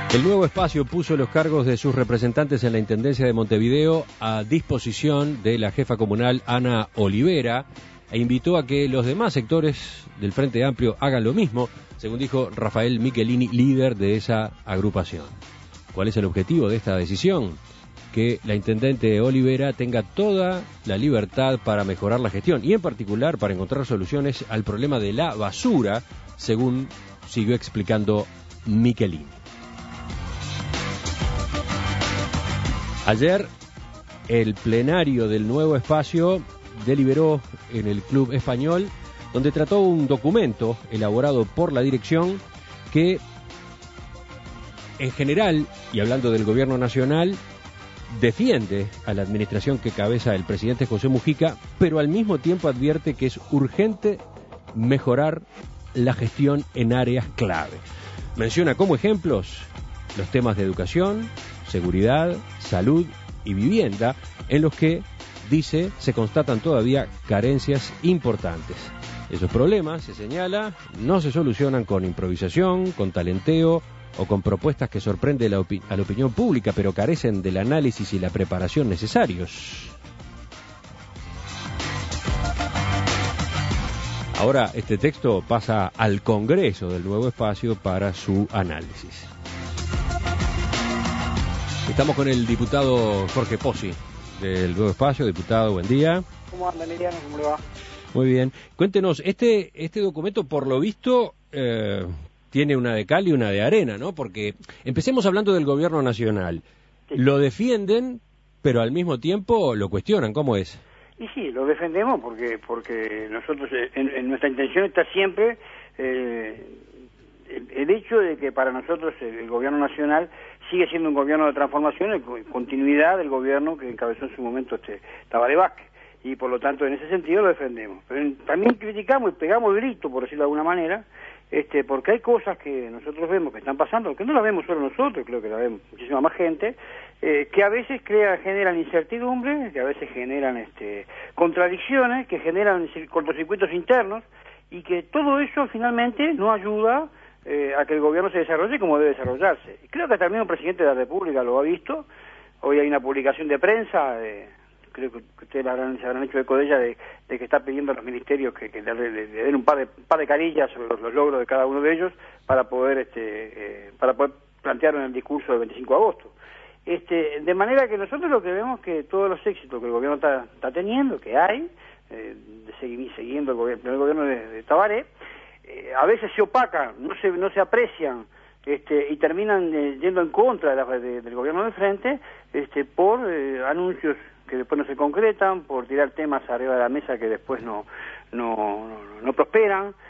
El Nuevo Espacio puso los cargos de sus representantes en la Intendencia de Montevideo a disposición de la jefa comunal Ana Olivera e invitó a que los demás sectores del Frente Amplio hagan lo mismo, según dijo Rafael Michelini, líder de esa agrupación. ¿Cuál es el objetivo de esta decisión? Que la intendente Olivera tenga toda la libertad para mejorar la gestión y en particular para encontrar soluciones al problema de la basura, según siguió explicando Michelini. Ayer, el plenario del Nuevo Espacio deliberó en el Club Español, donde trató un documento elaborado por la dirección que, en general, y hablando del gobierno nacional, defiende a la administración que cabeza el presidente José Mujica, pero al mismo tiempo advierte que es urgente mejorar la gestión en áreas clave. Menciona como ejemplos los temas de educación, seguridad, salud y vivienda, en los que, dice, se constatan todavía carencias importantes. Esos problemas, se señala, no se solucionan con improvisación, con talenteo o con propuestas que sorprenden a la opinión pública, pero carecen del análisis y la preparación necesarios. Ahora este texto pasa al Congreso del Nuevo Espacio para su análisis. Estamos con el diputado Jorge Pozzi del Nuevo Espacio. Diputado, buen día. ¿Cómo anda, Emiliano? ¿Cómo le va? Muy bien. Cuéntenos, este documento, por lo visto, tiene una de cal y una de arena, ¿no? Porque empecemos hablando del gobierno nacional. Sí. Lo defienden, pero al mismo tiempo lo cuestionan. ¿Cómo es? Y sí, lo defendemos porque nosotros, en nuestra intención está siempre el hecho de que para nosotros el gobierno nacional sigue siendo un gobierno de transformación y continuidad del gobierno que encabezó en su momento Tabaré Vázquez, y por lo tanto en ese sentido lo defendemos. Pero también criticamos y pegamos el grito, por decirlo de alguna manera, porque hay cosas que nosotros vemos que están pasando, que no las vemos solo nosotros, creo que las vemos muchísima más gente, que a veces generan incertidumbre, que a veces generan contradicciones, que generan cortocircuitos internos, y que todo eso finalmente no ayuda a que el gobierno se desarrolle como debe desarrollarse. Creo que también el presidente de la República lo ha visto. Hoy hay una publicación de prensa, creo que ustedes se habrán hecho eco de ella, de que está pidiendo a los ministerios que le den un par de carillas sobre los logros de cada uno de ellos para poder plantearlo en el discurso del 25 de agosto. De manera que nosotros lo que vemos que todos los éxitos que el gobierno está teniendo, que hay, de seguir siguiendo el gobierno de Tabaré, a veces se opacan, no se aprecian, y terminan yendo en contra del gobierno de frente, por anuncios que después no se concretan, por tirar temas arriba de la mesa que después no prosperan,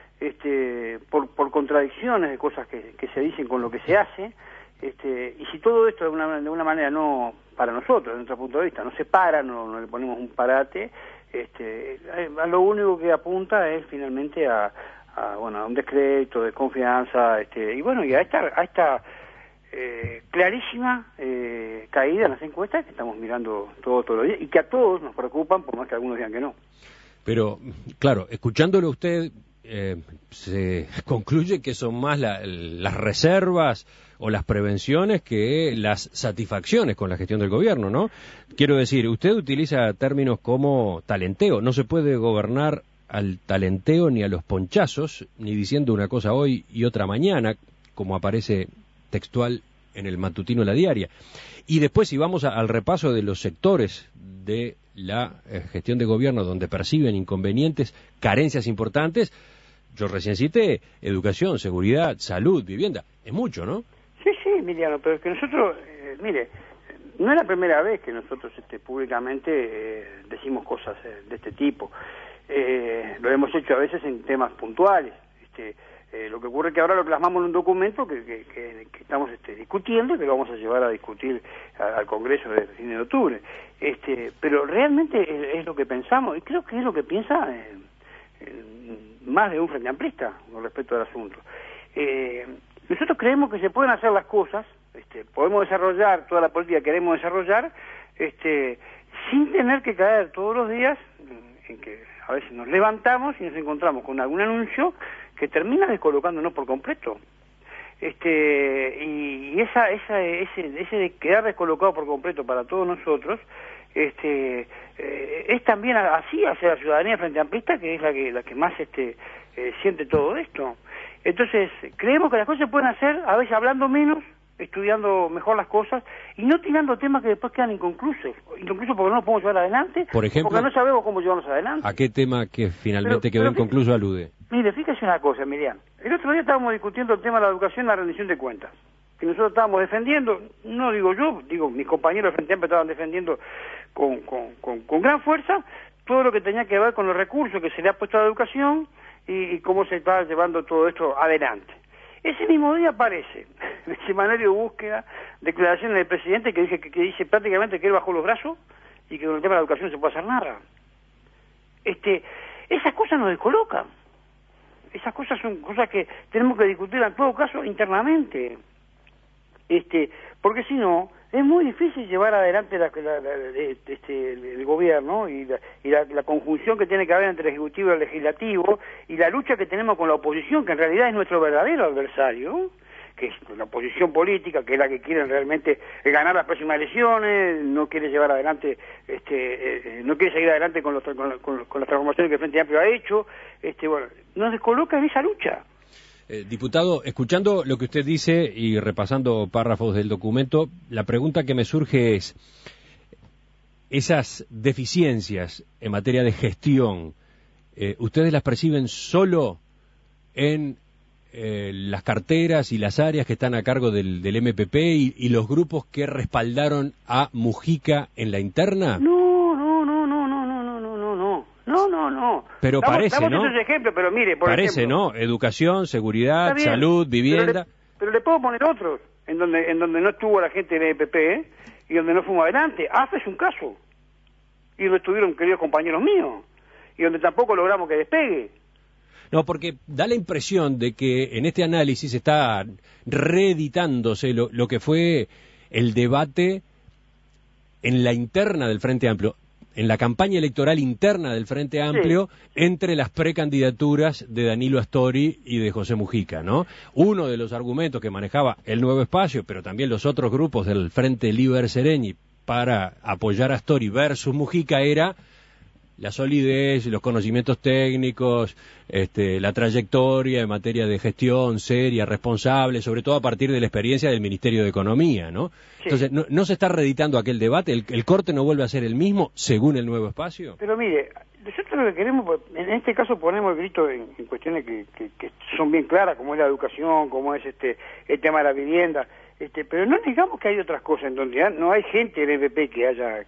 por contradicciones de cosas que se dicen con lo que se hace, y si todo esto de una manera no, para nosotros, desde nuestro punto de vista, no se para, no le ponemos un parate, a lo único que apunta es finalmente a un descrédito, desconfianza, y a esta clarísima caída en las encuestas que estamos mirando todos los días y que a todos nos preocupan, por más que algunos digan que no. Pero, claro, escuchándolo a usted, se concluye que son más las reservas o las prevenciones que las satisfacciones con la gestión del gobierno, ¿no? Quiero decir, usted utiliza términos como talenteo. No se puede gobernar al talenteo ni a los ponchazos, ni diciendo una cosa hoy y otra mañana, como aparece textual en el matutino La Diaria. Y después, si vamos al repaso de los sectores de la gestión de gobierno donde perciben inconvenientes, carencias importantes, yo recién cité educación, seguridad, salud, vivienda. Es mucho, ¿no? Sí, Emiliano, pero es que nosotros, mire, no es la primera vez que nosotros públicamente decimos cosas de este tipo. Lo hemos hecho a veces en temas puntuales. Lo que ocurre es que ahora lo plasmamos en un documento que estamos discutiendo y que lo vamos a llevar a discutir al Congreso de fin de octubre. Pero realmente es lo que pensamos, y creo que es lo que piensa más de un frente amplista con respecto al asunto. Nosotros creemos que se pueden hacer las cosas, podemos desarrollar toda la política que queremos desarrollar, sin tener que caer todos los días en que a veces nos levantamos y nos encontramos con algún anuncio que termina descolocándonos por completo. y ese de quedar descolocado por completo para todos nosotros, es también así hacia la ciudadanía frente amplista, que es la que más siente todo esto. Entonces, creemos que las cosas se pueden hacer, a veces hablando menos, estudiando mejor las cosas y no tirando temas que después quedan inconclusos porque no los podemos llevar adelante, por ejemplo, porque no sabemos cómo llevarlos adelante. ¿A qué tema que finalmente quedó inconcluso alude? Mire, fíjese una cosa, Emilian. El otro día estábamos discutiendo el tema de la educación y la rendición de cuentas, que nosotros estábamos defendiendo, no digo yo, digo mis compañeros de Frente Amplio estaban defendiendo con gran fuerza todo lo que tenía que ver con los recursos que se le ha puesto a la educación y cómo se está llevando todo esto adelante. Ese mismo día aparece en el semanario Búsqueda declaraciones del presidente que dice prácticamente que él bajó los brazos y que con el tema de la educación no se puede hacer nada. Esas cosas nos descolocan. Esas cosas son cosas que tenemos que discutir en todo caso internamente. Porque si no, es muy difícil llevar adelante el gobierno y la conjunción que tiene que haber entre el Ejecutivo y el Legislativo y la lucha que tenemos con la oposición, que en realidad es nuestro verdadero adversario, que es la oposición política, que es la que quiere realmente ganar las próximas elecciones, no quiere llevar adelante, no quiere seguir adelante con las transformaciones que el Frente Amplio ha hecho, bueno, nos descoloca en esa lucha. Diputado, escuchando lo que usted dice y repasando párrafos del documento, la pregunta que me surge es, esas deficiencias en materia de gestión, ¿ustedes las perciben solo en las carteras y las áreas que están a cargo del MPP y los grupos que respaldaron a Mujica en la interna? No. Pero parece, ¿no? Ejemplos, pero mire, parece, ¿no? Educación, seguridad, salud, vivienda. Pero le puedo poner otros, en donde no estuvo la gente del MPP y donde no fuimos adelante. AFE es un caso. Y donde estuvieron queridos compañeros míos. Y donde tampoco logramos que despegue. No, porque da la impresión de que en este análisis está reeditándose lo que fue el debate en la interna del Frente Amplio, en la campaña electoral interna del Frente Amplio, sí, entre las precandidaturas de Danilo Astori y de José Mujica, ¿no? Uno de los argumentos que manejaba el Nuevo Espacio, pero también los otros grupos del Frente Liber Seregni para apoyar a Astori versus Mujica era la solidez, los conocimientos técnicos, la trayectoria en materia de gestión seria, responsable, sobre todo a partir de la experiencia del Ministerio de Economía, ¿no? Sí. Entonces, ¿no se está reeditando aquel debate? ¿El corte no vuelve a ser el mismo, según el Nuevo Espacio? Pero mire, nosotros lo que queremos, en este caso ponemos el grito en cuestiones que son bien claras, como es la educación, como es el tema de la vivienda, pero no digamos que hay otras cosas en donde no hay gente del MP que haya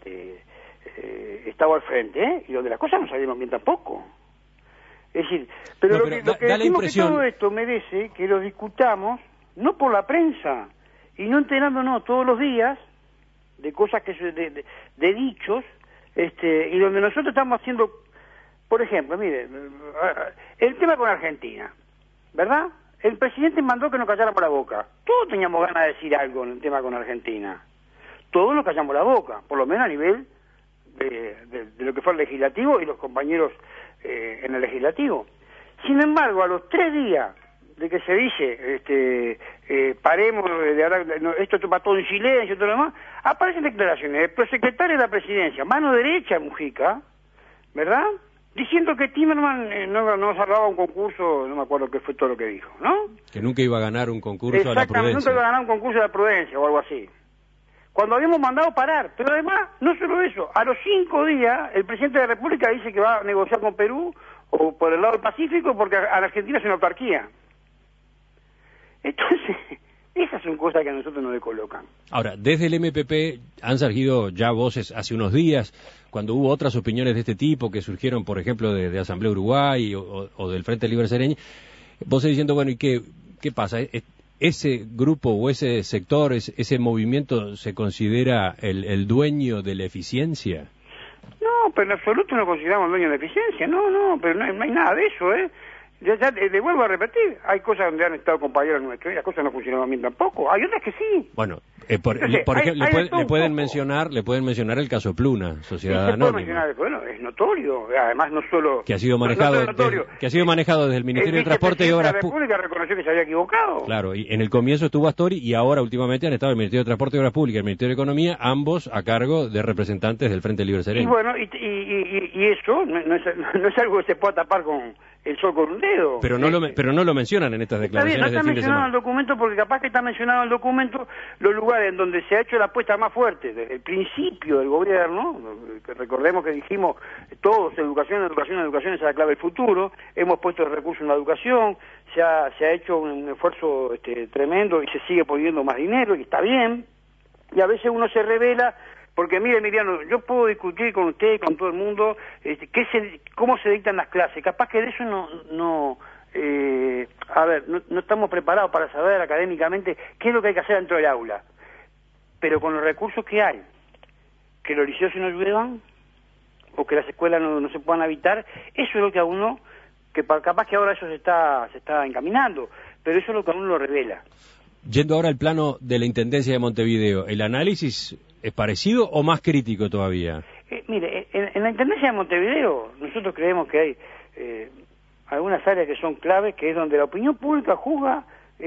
estaba al frente, y donde las cosas no salieron bien tampoco. Es decir, pero lo que decimos que todo esto merece que lo discutamos, no por la prensa, y no enterándonos todos los días de cosas de dichos, y donde nosotros estamos haciendo, por ejemplo, mire, el tema con Argentina, ¿verdad? El presidente mandó que nos calláramos la boca. Todos teníamos ganas de decir algo en el tema con Argentina. Todos nos callamos la boca, por lo menos a nivel de lo que fue el legislativo y los compañeros en el legislativo. Sin embargo, a los 3 días de que se dice paremos de hablar, esto va todo en silencio y todo lo demás, aparecen declaraciones del prosecretario de la presidencia, mano derecha de Mujica, ¿verdad?, diciendo que Timerman no cerraba un concurso, no me acuerdo qué fue todo lo que dijo, ¿no? Que nunca iba a ganar un concurso a la prudencia. Nunca iba a ganar un concurso de la prudencia o algo así. Cuando habíamos mandado parar, pero además, no solo eso, a los 5 días el presidente de la República dice que va a negociar con Perú o por el lado del Pacífico porque a la Argentina es una autarquía. Entonces, esas son cosas que a nosotros nos descolocan. Ahora, desde el MPP han surgido ya voces hace unos días, cuando hubo otras opiniones de este tipo que surgieron, por ejemplo, de Asamblea Uruguay o del Frente Libre Sereñi, voces diciendo, bueno, ¿y qué pasa? ¿Ese grupo o ese sector, ese movimiento se considera el dueño de la eficiencia? No, pero en absoluto no consideramos dueño de la eficiencia, no, pero no hay nada de eso, Ya le vuelvo a repetir, hay cosas donde han estado compañeros nuestros y las cosas no funcionaban bien tampoco, hay otras que sí. Bueno, Por ejemplo, le pueden mencionar el caso Pluna, Sociedad Anónima. Bueno, es notorio, además no solo... Que ha sido manejado, desde el Ministerio de Transporte y Obras Públicas. La República reconoció que se había equivocado. Claro, y en el comienzo estuvo Astori y ahora últimamente han estado el Ministerio de Transporte y Obras Públicas y el Ministerio de Economía, ambos a cargo de representantes del Frente Libre Sereno. Y bueno, y eso no es algo que se pueda tapar con el sol con un dedo. Pero no lo mencionan en estas declaraciones. No está mencionado en el documento porque capaz que está mencionado en el documento los lugares en donde se ha hecho la apuesta más fuerte desde el principio del gobierno. Que recordemos que dijimos todos, educación es la clave del futuro. Hemos puesto recursos en la educación, se ha hecho un esfuerzo tremendo y se sigue poniendo más dinero y está bien. Y a veces uno se revela. Porque mire, Emiliano, yo puedo discutir con usted y con todo el mundo cómo se dictan las clases. Capaz que de eso no estamos preparados para saber académicamente qué es lo que hay que hacer dentro del aula. Pero con los recursos que hay, que los liceos no lluevan o que las escuelas no se puedan habitar, eso es lo que a uno, capaz que ahora eso se está encaminando, pero eso es lo que a uno lo revela. Yendo ahora al plano de la Intendencia de Montevideo, ¿el análisis es parecido o más crítico todavía? Mire, en la Intendencia de Montevideo nosotros creemos que hay algunas áreas que son claves, que es donde la opinión pública juzga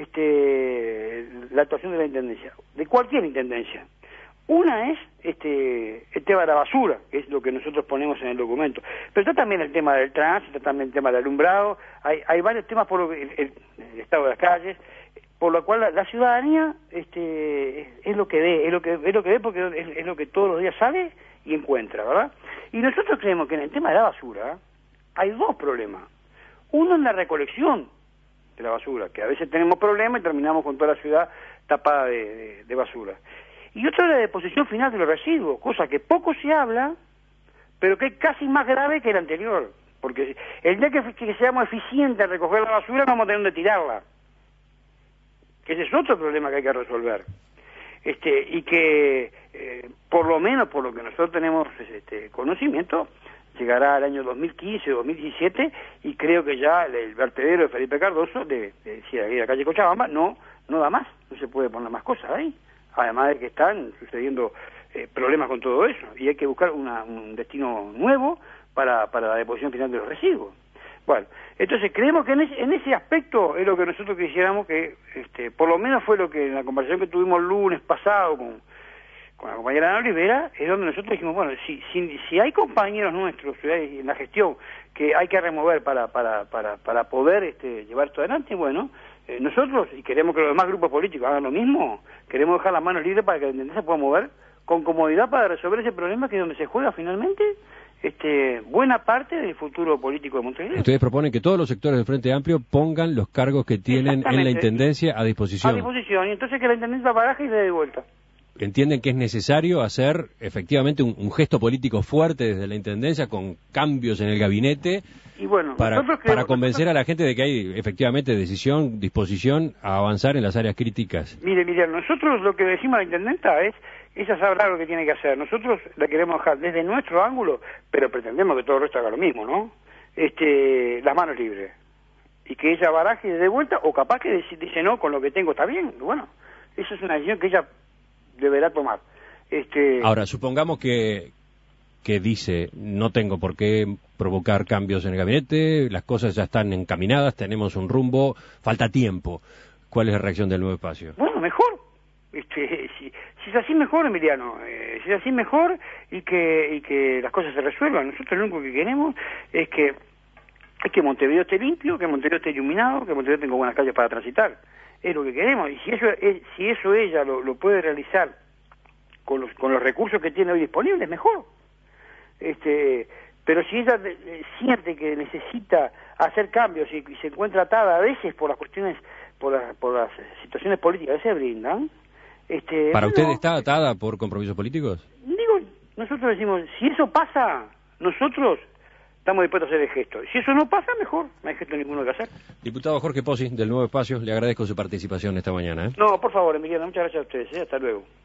la actuación de la Intendencia, de cualquier Intendencia. Una es el tema de la basura, que es lo que nosotros ponemos en el documento. Pero está también el tema del tránsito, está también el tema del alumbrado, hay varios temas por el estado de las calles, por lo cual la ciudadanía es lo que ve, es lo que ve porque es lo que todos los días sale y encuentra, ¿verdad? Y nosotros creemos que en el tema de la basura hay dos problemas. Uno es la recolección de la basura, que a veces tenemos problemas y terminamos con toda la ciudad tapada de basura. Y otro es la deposición final de los residuos, cosa que poco se habla, pero que es casi más grave que el anterior. Porque el día que seamos eficientes en recoger la basura, no vamos a tener donde tirarla. Ese es otro problema que hay que resolver. Y que, por lo menos por lo que nosotros tenemos conocimiento, llegará al año 2015 o 2017, y creo que ya el vertedero de Felipe Cardoso, de la calle Cochabamba, no da más, no se puede poner más cosas ahí. Además de que están sucediendo problemas con todo eso, y hay que buscar un destino nuevo para la deposición final de los residuos. Bueno, entonces creemos que en ese aspecto es lo que nosotros quisiéramos que, por lo menos fue lo que en la conversación que tuvimos el lunes pasado con la compañera Ana Olivera, es donde nosotros dijimos, bueno, si hay compañeros nuestros en la gestión que hay que remover para poder llevar esto adelante, bueno, nosotros, y queremos que los demás grupos políticos hagan lo mismo, queremos dejar las manos libres para que la Intendencia se pueda mover con comodidad para resolver ese problema que es donde se juega finalmente buena parte del futuro político de Montevideo. Ustedes proponen que todos los sectores del Frente Amplio pongan los cargos que tienen en la Intendencia a disposición. A disposición, y entonces que la Intendencia baraje y se dé de vuelta. ¿Entienden que es necesario hacer efectivamente un gesto político fuerte desde la Intendencia con cambios en el gabinete y bueno, para convencer a la gente de que hay efectivamente disposición a avanzar en las áreas críticas? Mire, nosotros lo que decimos a la Intendenta es ella sabrá lo que tiene que hacer. Nosotros la queremos dejar desde nuestro ángulo, pero pretendemos que todo el resto haga lo mismo, ¿no? Las manos libres. Y que ella baraje de vuelta, o capaz que dice no, con lo que tengo está bien. Bueno, eso es una decisión que ella deberá tomar. Ahora, supongamos que dice, no tengo por qué provocar cambios en el gabinete, las cosas ya están encaminadas, tenemos un rumbo, falta tiempo. ¿Cuál es la reacción del Nuevo Espacio? Bueno, mejor. Si es así mejor, Emiliano, si es así mejor y que las cosas se resuelvan. Nosotros lo único que queremos es que Montevideo esté limpio, que Montevideo esté iluminado, que Montevideo tenga buenas calles para transitar. Es lo que queremos, y si eso ella lo puede realizar con los recursos que tiene hoy disponibles, mejor. Pero si ella siente que necesita hacer cambios y se encuentra atada a veces por las cuestiones, por las situaciones políticas que se brindan, ¿Para usted está atada por compromisos políticos? Digo, nosotros decimos, si eso pasa, nosotros estamos dispuestos a hacer el gesto. Si eso no pasa, mejor, no hay gesto ninguno que hacer. Diputado Jorge Pozzi, del Nuevo Espacio, le agradezco su participación esta mañana. No, por favor, Emiliano, muchas gracias a ustedes. Hasta luego.